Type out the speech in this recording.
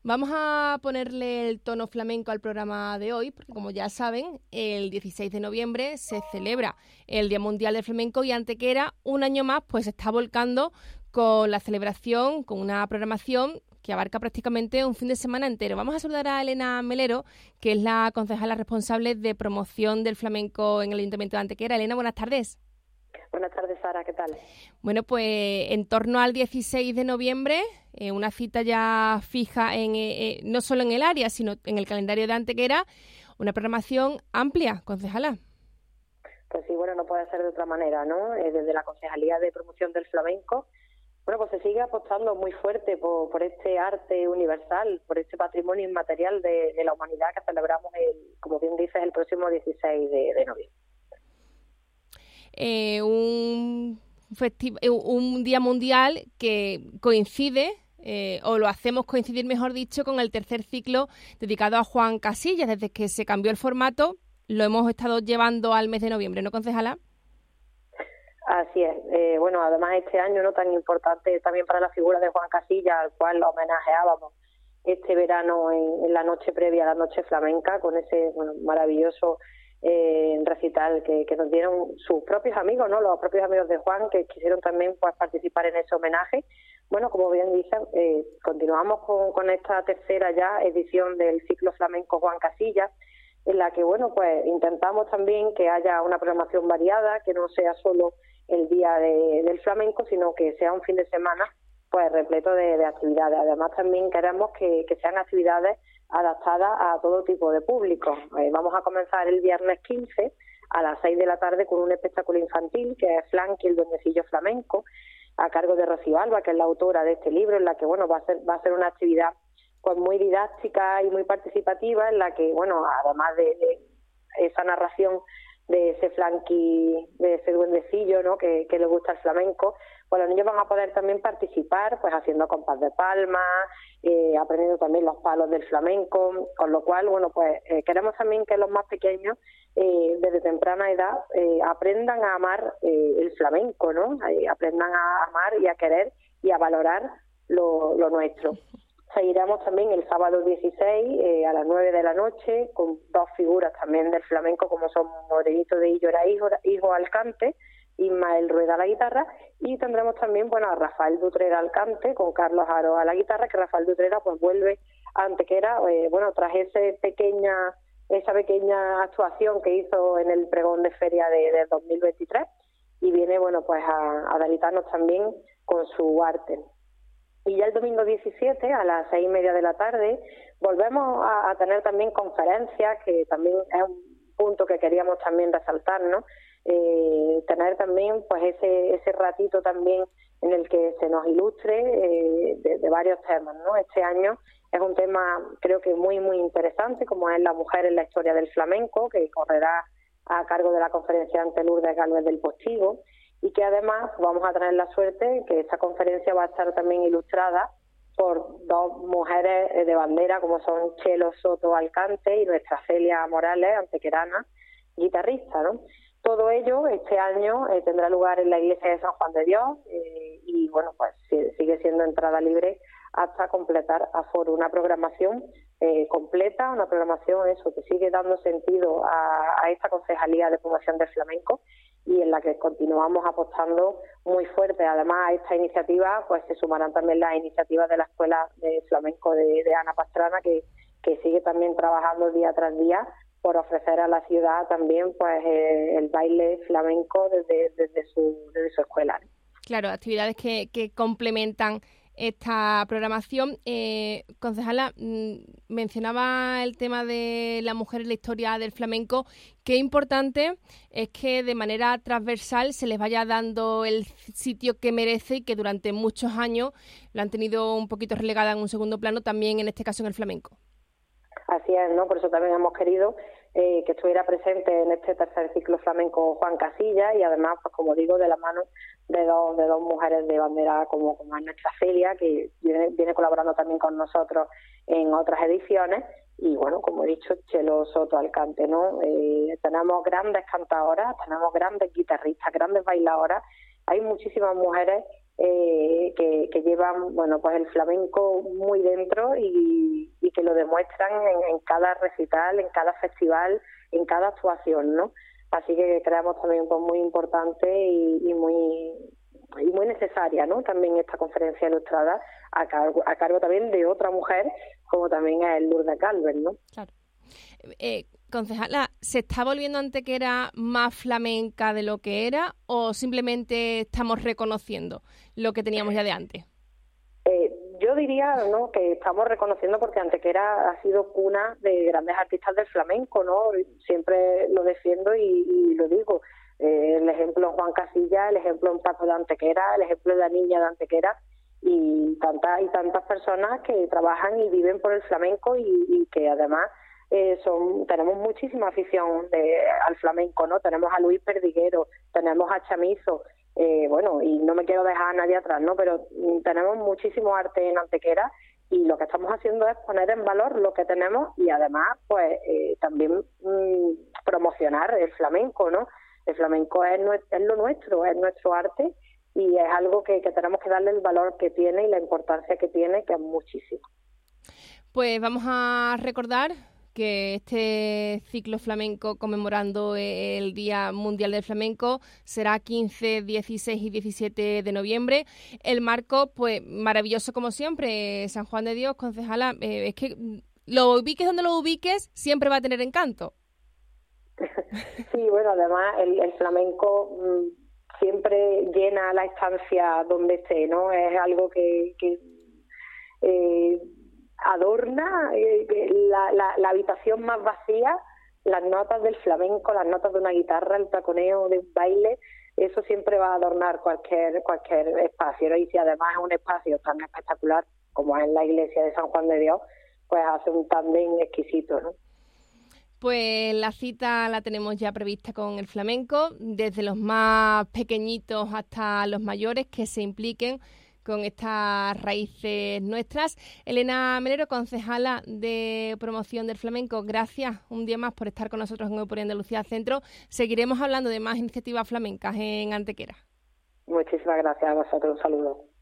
Vamos a ponerle el tono flamenco al programa de hoy, porque como ya saben, el 16 de noviembre se celebra el Día Mundial del Flamenco y Antequera, un año más, pues se está volcando con la celebración, con una programación que abarca prácticamente un fin de semana entero. Vamos a saludar a Elena Melero, que es la concejala responsable de promoción del flamenco en el Ayuntamiento de Antequera. Elena, buenas tardes. Buenas tardes, Sara, ¿qué tal? Bueno, pues en torno al 16 de noviembre, una cita ya fija no solo en el área, sino en el calendario de Antequera, una programación amplia, concejala. Pues sí, bueno, no puede ser de otra manera, ¿no? Desde la Concejalía de Promoción del Flamenco, bueno, pues se sigue apostando muy fuerte por este arte universal, por este patrimonio inmaterial de la humanidad que celebramos, como bien dices, el próximo 16 de noviembre. Un día mundial que coincide, o lo hacemos coincidir, mejor dicho, con el tercer ciclo dedicado a Juan Casillas. Desde que se cambió el formato, lo hemos estado llevando al mes de noviembre, ¿no, concejala? Así es. Bueno, además este año no tan importante también para la figura de Juan Casillas, al cual lo homenajeábamos este verano en la noche previa a la noche flamenca, con ese maravilloso recital que nos dieron sus propios amigos, ¿no? Los propios amigos de Juan, que quisieron también pues participar en ese homenaje. Bueno, como bien dicen, continuamos con esta tercera ya edición del ciclo flamenco Juan Casillas, en la que bueno, pues intentamos también que haya una programación variada, que no sea solo el día del flamenco, sino que sea un fin de semana pues repleto de actividades. Además también queremos que sean actividades adaptadas a todo tipo de público. Vamos a comenzar el viernes 15 a las 6 de la tarde con un espectáculo infantil que es Flanky, el duendecillo flamenco, a cargo de Rocío Alba, que es la autora de este libro, en la que bueno va a ser una actividad pues muy didáctica y muy participativa, en la que bueno, además de esa narración de ese Flanky, de ese duendecillo, ¿no? que le gusta el flamenco, pues los niños van a poder también participar pues haciendo compás de palmas, aprendiendo también los palos del flamenco, con lo cual bueno, pues queremos también que los más pequeños desde temprana edad aprendan a amar el flamenco, ¿no? Aprendan a amar y a querer y a valorar lo nuestro. Seguiremos también el sábado 16 a las 9 de la noche con dos figuras también del flamenco, como son Morenito de Illora, hijo Alcante, Ismael Rueda a la guitarra, y tendremos también a Rafael Dutrera al cante con Carlos Aro a la guitarra, que Rafael Dutrera pues vuelve a Antequera tras esa pequeña actuación que hizo en el pregón de feria de 2023, y viene pues a deleitarnos también con su arte. Y ya el domingo 17 a las 6:30 de la tarde volvemos a tener también conferencias, que también es un punto que queríamos también resaltar, ¿no? Tener también pues ese ratito también en el que se nos ilustre de varios temas, ¿no? Este año es un tema creo que muy muy interesante, como es la mujer en la historia del flamenco, que correrá a cargo de la conferenciante Lourdes Gálvez del Postigo, y que además vamos a tener la suerte que esta conferencia va a estar también ilustrada por dos mujeres de bandera, como son Chelo Soto Alcante y nuestra Celia Morales, antequerana, guitarrista, ¿no? Todo ello este año tendrá lugar en la iglesia de San Juan de Dios y bueno, pues sigue siendo entrada libre hasta completar aforo. Una programación completa, una programación que sigue dando sentido a esta Concejalía de Promoción del Flamenco, y en la que continuamos apostando muy fuerte. Además, a esta iniciativa pues se sumarán también las iniciativas de la Escuela de Flamenco de Ana Pastrana, que sigue también trabajando día tras día por ofrecer a la ciudad también pues el baile flamenco desde su escuela. Claro, actividades que complementan esta programación. Concejala, mencionaba el tema de la mujer en la historia del flamenco. Qué importante es que de manera transversal se les vaya dando el sitio que merece y que durante muchos años lo han tenido un poquito relegada en un segundo plano, también en este caso en el flamenco. Así es, ¿no? Por eso también hemos querido que estuviera presente en este tercer ciclo flamenco Juan Casillas, y además, pues como digo, de la mano de dos mujeres de bandera como es nuestra Celia, que viene colaborando también con nosotros en otras ediciones, y bueno, como he dicho, Chelo Soto Alcante, ¿no? Tenemos grandes cantadoras, tenemos grandes guitarristas, grandes bailadoras. Hay muchísimas mujeres que llevan, bueno, pues el flamenco muy dentro y que lo demuestran en cada recital, en cada festival, en cada actuación, ¿no? Así que creamos también pues muy importante y muy necesaria, ¿no? También esta conferencia ilustrada a cargo también de otra mujer, como también es Lourdes Calvet, ¿no? Claro. Concejala, ¿se está volviendo Antequera más flamenca de lo que era o simplemente estamos reconociendo lo que teníamos ya de antes? Yo diría, ¿no?, que estamos reconociendo porque Antequera ha sido cuna de grandes artistas del flamenco, ¿no? Siempre lo defiendo y lo digo. El ejemplo en Juan Casilla, el ejemplo en Paco de Antequera, el ejemplo de la Niña de Antequera y tantas personas que trabajan y viven por el flamenco y que además tenemos muchísima afición al flamenco, ¿no? Tenemos a Luis Perdiguero, tenemos a Chamizo, bueno, y no me quiero dejar a nadie atrás, ¿no? Pero tenemos muchísimo arte en Antequera y lo que estamos haciendo es poner en valor lo que tenemos y además, pues, también promocionar el flamenco, ¿no? El flamenco es lo nuestro, es nuestro arte y es algo que tenemos que darle el valor que tiene y la importancia que tiene, que es muchísimo. Pues vamos a recordar que este ciclo flamenco conmemorando el Día Mundial del Flamenco será 15, 16 y 17 de noviembre. El marco, pues maravilloso como siempre, San Juan de Dios, concejala, es que lo ubiques donde lo ubiques, siempre va a tener encanto. Sí, bueno, además el flamenco siempre llena la estancia donde esté, ¿no? Es algo que adorna la habitación más vacía, las notas del flamenco, las notas de una guitarra, el taconeo de un baile, eso siempre va a adornar cualquier espacio, ¿no? Y si además es un espacio tan espectacular como es la iglesia de San Juan de Dios, pues hace un tándem exquisito, ¿no? Pues la cita la tenemos ya prevista con el flamenco, desde los más pequeñitos hasta los mayores que se impliquen con estas raíces nuestras. Elena Melero, concejala de promoción del flamenco, gracias un día más por estar con nosotros en Hoy por Andalucía Centro. Seguiremos hablando de más iniciativas flamencas en Antequera. Muchísimas gracias a vosotros, un saludo.